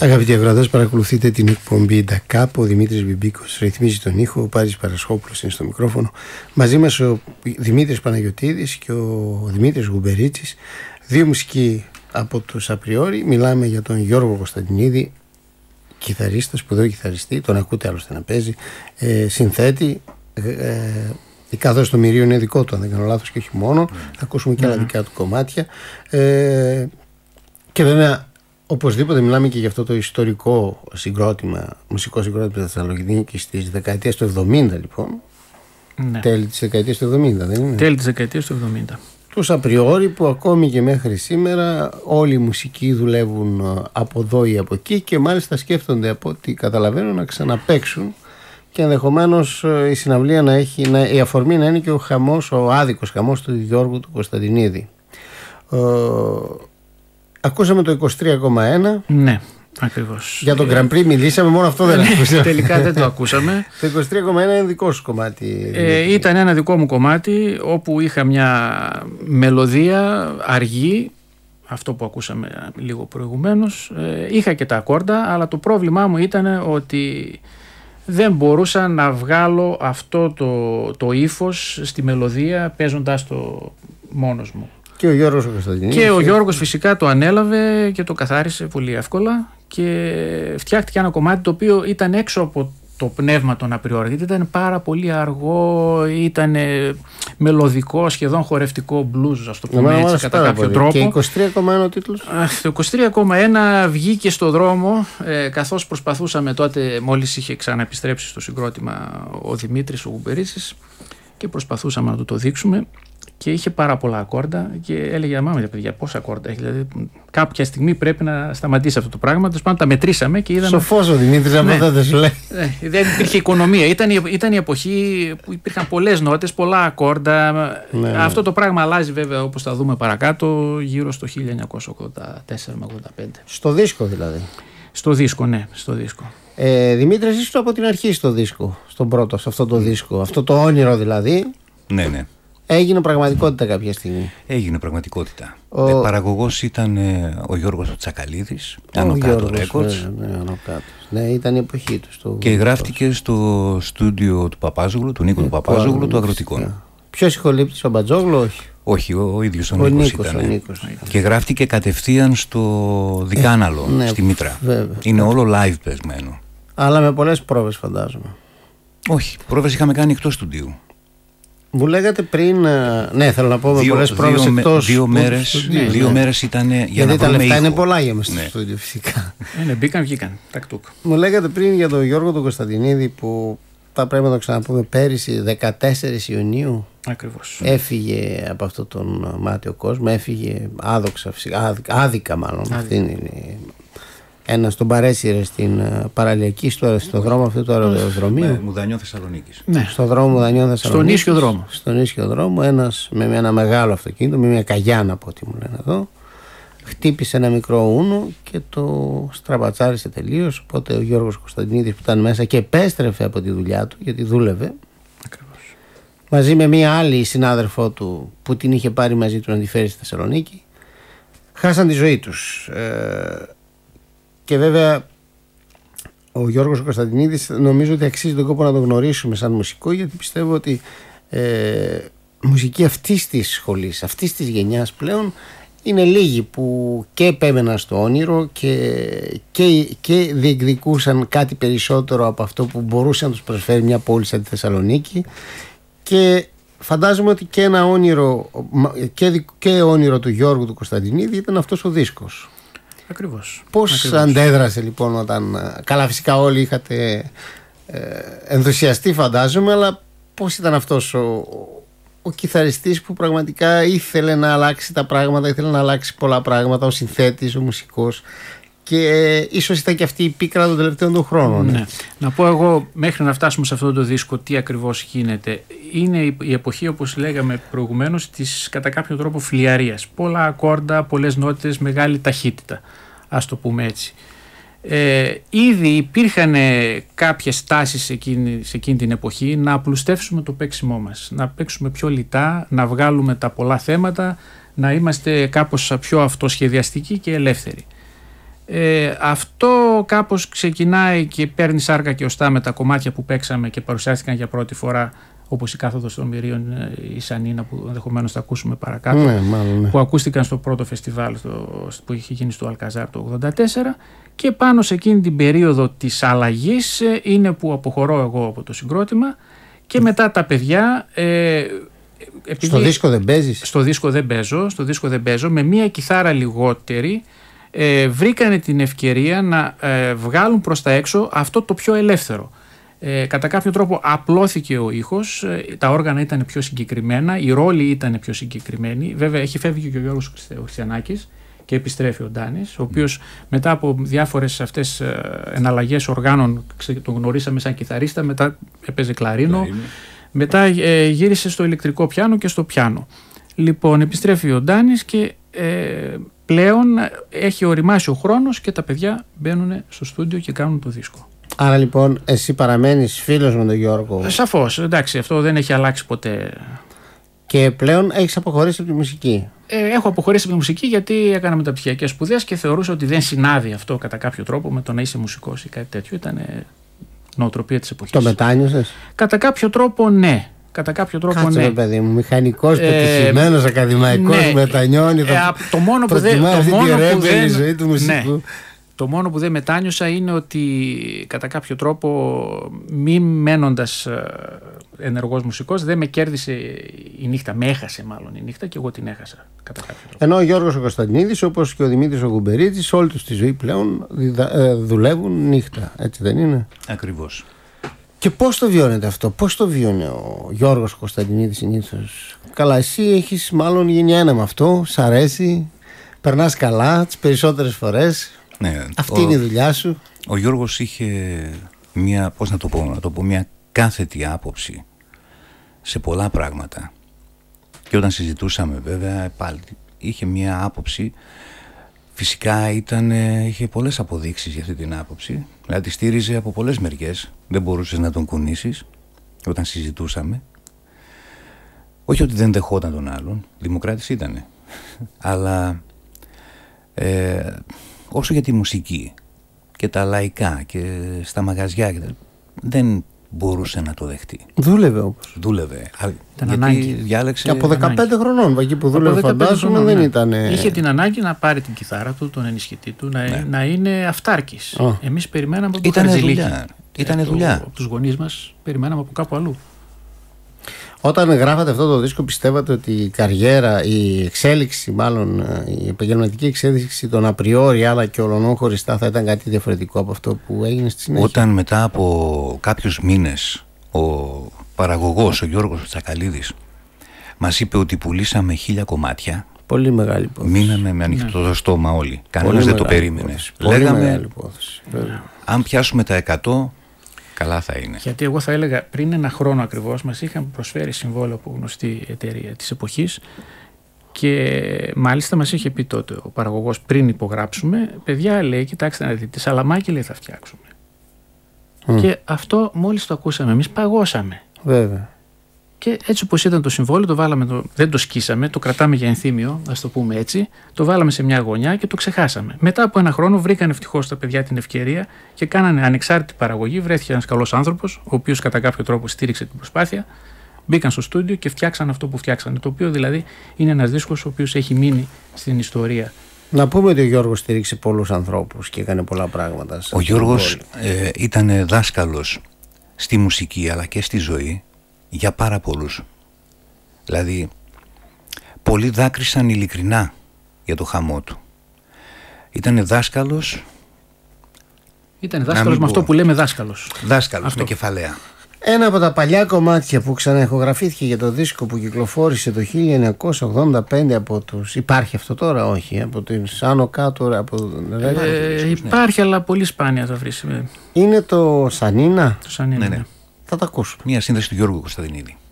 Αγαπητοί ακροατές, παρακολουθείτε την εκπομπή DACAP. Ο Δημήτρης Μπιμπίκος ρυθμίζει τον ήχο, ο Πάρης Παρασχόπουλος είναι στο μικρόφωνο. Μαζί μας ο Δημήτρης Παναγιωτίδης και ο Δημήτρης Γουμπερίτσης, δύο μουσικοί από τους Απριόρι. Μιλάμε για τον Γιώργο Κωνσταντινίδη, κιθαρίστα, σπουδαίο κιθαριστή, τον ακούτε άλλωστε να παίζει, συνθέτη. Καθώς το μυρίο είναι δικό του, αν δεν κάνω λάθος, και όχι μόνο. Θα ακούσουμε και άλλα δικά του κομμάτια. Και βέβαια, οπωσδήποτε μιλάμε και για αυτό το ιστορικό συγκρότημα, μουσικό συγκρότημα της Θεσσαλονίκης της δεκαετίας του 70, λοιπόν. Ναι. Τέλη της δεκαετίας του 70, δεν είναι? Τέλη της δεκαετίας του 70. Τους Απριόρι, που ακόμη και μέχρι σήμερα όλοι οι μουσικοί δουλεύουν από εδώ ή από εκεί και μάλιστα σκέφτονται, από ό,τι καταλαβαίνω, να ξαναπαίξουν. Και ενδεχομένως η συναυλία να έχει, η αφορμή να είναι και ο χαμός, ο άδικος χαμός του Γιώργου του Κωνσταντινίδη. Ακούσαμε το 23,1. Ναι, ακριβώς. Για τον Grand Prix μιλήσαμε, μόνο αυτό δεν ακούσαμε. Τελικά δεν το ακούσαμε. Το 23,1 είναι δικό σου κομμάτι. Ήταν ένα δικό μου κομμάτι, όπου είχα μια μελωδία αργή, αυτό που ακούσαμε λίγο προηγουμένως. Είχα και τα ακόρντα, αλλά το πρόβλημά μου ήταν ότι δεν μπορούσα να βγάλω αυτό το ύφος στη μελωδία παίζοντας το μόνος μου. Και ο Γιώργος Κωνσταντινίδης. Και ο Γιώργος φυσικά το ανέλαβε και το καθάρισε πολύ εύκολα και φτιάχτηκε ένα κομμάτι το οποίο ήταν έξω από το πνεύμα των Απριόρι, γιατί ήταν πάρα πολύ αργό, ήταν μελωδικό, σχεδόν χορευτικό blues, ας το πούμε έτσι, κατά κάποιο τρόπο. Και 23,1 ο τίτλος. Το 23,1 βγήκε στο δρόμο, καθώς προσπαθούσαμε τότε, μόλις είχε ξαναεπιστρέψει στο συγκρότημα ο Δημήτρης ο Γουμπερίτσης, και προσπαθούσαμε να το δείξουμε. Και είχε πάρα πολλά ακόρντα και έλεγε: μάμα, παιδιά, πόσα ακόρντα έχει? Δηλαδή, κάποια στιγμή πρέπει να σταματήσει αυτό το πράγμα. Τέλος πάντων, τα μετρήσαμε και είδαμε. Σοφός ο Δημήτρης, από τότε σου λέει. Δεν υπήρχε οικονομία. Ήταν η εποχή που υπήρχαν πολλές νότες, πολλά ακόρντα. Ναι. Αυτό το πράγμα αλλάζει βέβαια, όπως θα δούμε παρακάτω, γύρω στο 1984 με 85. Στο δίσκο δηλαδή. Στο δίσκο, ναι, στο δίσκο. Δημήτρη, ήσουν από την αρχή στο δίσκο, στον πρώτο, σε αυτό το δίσκο. Αυτό το όνειρο δηλαδή. Ναι, ναι. Έγινε πραγματικότητα κάποια στιγμή. Έγινε πραγματικότητα. Παραγωγός ήταν ο Γιώργος Τσακαλίδης, Άνω Κάτω Records. Ναι, ήταν η εποχή του. Και γράφτηκε στο στούντιο του Παπάζογλου, του Νίκου του Παπάζογλου, του Αγροτικών. Ποιος ηχολήπτης, ο Μπατζόγλου? Όχι. Όχι, ο ίδιος ο Νίκος ήταν. Και γράφτηκε κατευθείαν στο Δικάναλο, στη Μήτρα. Βέβαια. Είναι όλο live πεσμένο. Αλλά με πολλές πρόβες, φαντάζομαι. Όχι, πρόβες είχαμε κάνει εκτός στούντιου. Μου λέγατε πριν, ναι, θέλω να πω, με πολλές πρόβες εκτός. Δύο μέρες ήταν για γιατί να τα λεφτά ήχο. Είναι πολλά για μας στο στούντιο, φυσικά. Ναι, μπήκαν, βγήκαν. Τακτούκ. Μου λέγατε πριν για τον Γιώργο τον Κωνσταντινίδη, που θα πρέπει να το ξαναπούμε, πέρυσι 14 Ιουνίου. Ακριβώς. Έφυγε από αυτόν τον μάτιο κόσμο, έφυγε άδοξα, άδικα μάλλον. Αυτή είναι. Ένας τον παρέσυρε στην παραλιακή, στο δρόμο αυτού του αεροδρομίου. Μουδανιών Θεσσαλονίκης. Ναι. Στο δρόμο Μουδανιών Θεσσαλονίκης. Στον ίσιο δρόμο. Στον ίσιο δρόμο, ένας με ένα μεγάλο αυτοκίνητο, με μια καγιάνα από ό,τι μου λένε εδώ, χτύπησε ένα μικρό ούνο και το στραβατσάρισε τελείως. Οπότε ο Γιώργος Κωνσταντινίδης, που ήταν μέσα και επέστρεφε από τη δουλειά του, γιατί δούλευε. Ακριβώς. Μαζί με μια άλλη συνάδελφό του που την είχε πάρει μαζί του να τη φέρει στη Θεσσαλονίκη, χάσαν τη ζωή τους. Και βέβαια ο Γιώργος Κωνσταντινίδης νομίζω ότι αξίζει τον κόπο να τον γνωρίσουμε σαν μουσικό, γιατί πιστεύω ότι μουσική αυτής της σχολής, αυτής της γενιάς πλέον, είναι λίγοι που και επέμεναν στο όνειρο και διεκδικούσαν κάτι περισσότερο από αυτό που μπορούσε να τους προσφέρει μια πόλη σαν τη Θεσσαλονίκη. Και φαντάζομαι ότι και ένα όνειρο και όνειρο του Γιώργου του Κωνσταντινίδη ήταν αυτός ο δίσκος. Ακριβώς. Πώς αντέδρασε λοιπόν όταν... Καλά, φυσικά όλοι είχατε ενθουσιαστεί, φαντάζομαι, αλλά πώς ήταν αυτός ο κιθαριστής που πραγματικά ήθελε να αλλάξει τα πράγματα, ήθελε να αλλάξει πολλά πράγματα, ο συνθέτης, ο μουσικός, και ίσως ήταν και αυτή η πίκρα των τελευταίων των χρόνων. Ναι. Να πω εγώ, μέχρι να φτάσουμε σε αυτό το δίσκο, τι ακριβώς γίνεται. Είναι η εποχή, όπως λέγαμε προηγουμένως, της κατά κάποιο τρόπο φλιαρίας. Πολλά ακόρντα, πολλές νότες, μεγάλη ταχύτητα, ας το πούμε έτσι. Ήδη υπήρχαν κάποιες τάσεις σε εκείνη την εποχή να απλουστεύσουμε το παίξιμό μας, να παίξουμε πιο λιτά, να βγάλουμε τα πολλά θέματα, να είμαστε κάπως πιο αυτοσχεδιαστικοί και ελεύθεροι. Αυτό κάπως ξεκινάει και παίρνει σάρκα και οστά με τα κομμάτια που παίξαμε και παρουσιάστηκαν για πρώτη φορά, όπως η Κάθοδος των Μυρίων, η Σανίνα που ενδεχομένως θα ακούσουμε παρακάτω, ναι. που ακούστηκαν στο πρώτο φεστιβάλ που είχε γίνει στο Αλκαζάρ το 1984, και πάνω σε εκείνη την περίοδο της αλλαγής είναι που αποχωρώ εγώ από το συγκρότημα και μετά τα παιδιά... Στο δίσκο δεν παίζεις? Στο δίσκο δεν παίζω, με μία κιθάρα λιγότερη βρήκανε την ευκαιρία να βγάλουν προς τα έξω αυτό το πιο ελεύθερο. Κατά κάποιο τρόπο απλώθηκε ο ήχος, τα όργανα ήταν πιο συγκεκριμένα, οι ρόλοι ήταν πιο συγκεκριμένοι. Βέβαια έχει φεύγει και ο Γιώργος Χριστιανάκης και επιστρέφει ο Ντάνης, ο οποίος μετά από διάφορες αυτές εναλλαγές οργάνων, τον γνωρίσαμε σαν κιθαρίστα, μετά έπαιζε κλαρίνο, μετά γύρισε στο ηλεκτρικό πιάνο και στο πιάνο. Λοιπόν, επιστρέφει ο Ντάνης και πλέον έχει οριμάσει ο χρόνος και τα παιδιά μπαίνουν στο στούντιο και κάνουν το δίσκο. Άρα λοιπόν εσύ παραμένεις φίλος με τον Γιώργο? Σαφώς, εντάξει, αυτό δεν έχει αλλάξει ποτέ. Και πλέον έχεις αποχωρήσει από τη μουσική? Έχω αποχωρήσει από τη μουσική γιατί έκανα μεταπτυχιακές σπουδές και θεωρούσα ότι δεν συνάδει αυτό κατά κάποιο τρόπο με το να είσαι μουσικός ή κάτι τέτοιο. Ήταν νοοτροπία της εποχής. Το μετάνιωσες? Κατά κάποιο τρόπο ναι. Κάτσε ρε παιδί μου, μηχανικός, πετυχημένος, ακαδημαϊκός, μετανιώνει. Το μόνο που δεν... ζωή του μουσικού. Ναι. Το μόνο που δεν μετάνιωσα είναι ότι κατά κάποιο τρόπο, μη μένοντας ενεργός μουσικός, δεν με κέρδισε η νύχτα. Με έχασε μάλλον η νύχτα και εγώ την έχασα κατά κάποιο τρόπο. Ενώ ο Γιώργος ο Κωνσταντινίδης, όπως και ο Δημήτρης ο Γουμπερίτσης, όλη τους τη ζωή πλέον δουλεύουν νύχτα. Έτσι δεν είναι? Ακριβώς. Και πώς το βιώνεται αυτό? Πώς το βιώνει ο Γιώργος ο Κωνσταντινίδης συνήθως? Καλά, εσύ έχεις μάλλον γίνει ένα με αυτό, σ' αρέσει, περνάς καλά τις περισσότερες φορές. Ναι, αυτή είναι η δουλειά σου. Ο Γιώργος είχε μια, πώς να το πω, μια κάθετη άποψη σε πολλά πράγματα. Και όταν συζητούσαμε βέβαια πάλι είχε μια άποψη. Φυσικά είχε πολλές αποδείξεις για αυτή την άποψη. Δηλαδή τη στήριζε από πολλές μεριές. Δεν μπορούσες να τον κουνήσεις όταν συζητούσαμε. Όχι ότι δεν δεχόταν τον άλλον, δημοκράτης ήτανε. Αλλά όσο για τη μουσική και τα λαϊκά και στα μαγαζιά δεν μπορούσε να το δεχτεί. Δούλευε όμως. Δούλευε. Ήταν ανάγκη. Διάλεξε... Και από 15 χρονών, εκεί που δούλευε φαντάζομαι δεν ήταν... Είχε την ανάγκη να πάρει την κιθάρα του, τον ενισχυτή του, να είναι αυτάρκης. Εμείς περιμέναμε από το Χαρτζηλίκη. Ήτανε δουλειά. Από τους γονείς μας περιμέναμε από κάπου αλλού. Όταν γράφατε αυτό το δίσκο, πιστεύατε ότι η καριέρα, η εξέλιξη, μάλλον η επαγγελματική εξέλιξη των απριόρι αλλά και ολονών χωριστά θα ήταν κάτι διαφορετικό από αυτό που έγινε στη συνέχεια? Όταν μετά από κάποιους μήνες ο παραγωγός, ο Γιώργος Τσακαλίδης, μας είπε ότι πουλήσαμε 1000 κομμάτια. Πολύ μεγάλη υπόθεση. Μείναμε με ανοιχτό το στόμα όλοι. Κανένας δεν το περίμενε. Λέγαμε, αν πιάσουμε τα 100... καλά θα είναι. Γιατί εγώ θα έλεγα πριν ένα χρόνο ακριβώς μας είχαν προσφέρει συμβόλαιο από γνωστή εταιρεία της εποχής και μάλιστα μας είχε πει τότε ο παραγωγός πριν υπογράψουμε, παιδιά λέει, κοιτάξτε να δείτε, Σαλαμάκι λέει θα φτιάξουμε. Και αυτό μόλις το ακούσαμε εμείς παγώσαμε. Βέβαια. Και έτσι όπως ήταν το συμβόλαιο, το βάλαμε, δεν το σκίσαμε, το κρατάμε για ενθύμιο, ας το πούμε έτσι, το βάλαμε σε μια γωνιά και το ξεχάσαμε. Μετά από ένα χρόνο βρήκαν ευτυχώς τα παιδιά την ευκαιρία και κάνανε ανεξάρτητη παραγωγή. Βρέθηκε ένας καλός άνθρωπος, ο οποίος κατά κάποιο τρόπο στήριξε την προσπάθεια. Μπήκαν στο στούντιο και φτιάξαν αυτό που φτιάξανε. Το οποίο δηλαδή είναι ένας δίσκος ο οποίος έχει μείνει στην ιστορία. Να πούμε ότι ο Γιώργος στήριξε πολλούς ανθρώπους και έκανε πολλά πράγματα. Ο Γιώργος ήταν δάσκαλος στη μουσική αλλά και στη ζωή για πάρα πολλούς. Δηλαδή πολλοί δάκρυσαν ειλικρινά για το χαμό του. Ήτανε δάσκαλος. Ήταν δάσκαλος με αυτό που λέμε δάσκαλος. Δάσκαλος αυτό. Με κεφαλαία. Ένα από τα παλιά κομμάτια που ξαναεχογραφήθηκε για το δίσκο που κυκλοφόρησε το 1985 από τους... Υπάρχει αυτό τώρα? Όχι. Από τους Άνω Κάτω. Υπάρχει αλλά πολύ σπάνια θα βρεις. Είναι το Σανίνα. Το Σανίνα, ναι. Θα τα ακούσουμε. Μια σύνδεση του Γιώργου Κωνσταντινίδη.